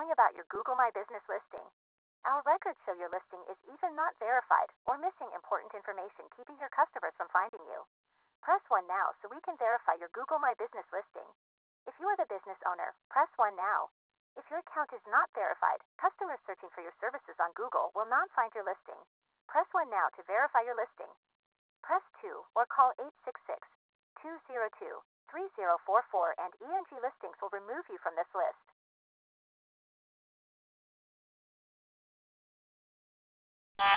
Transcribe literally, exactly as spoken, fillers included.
calling about your Google My Business listing. Our records show your listing is even not verified or missing important information, keeping your customers from finding you. Press one now so we can verify your Google My Business listing. If you are the business owner, press one now. If your account is not verified, customers searching for your services on Google will not find your listing. Press one now to verify your listing. Press two or call eight six six, two zero two, three zero four four and E N G Listings will remove you from this list.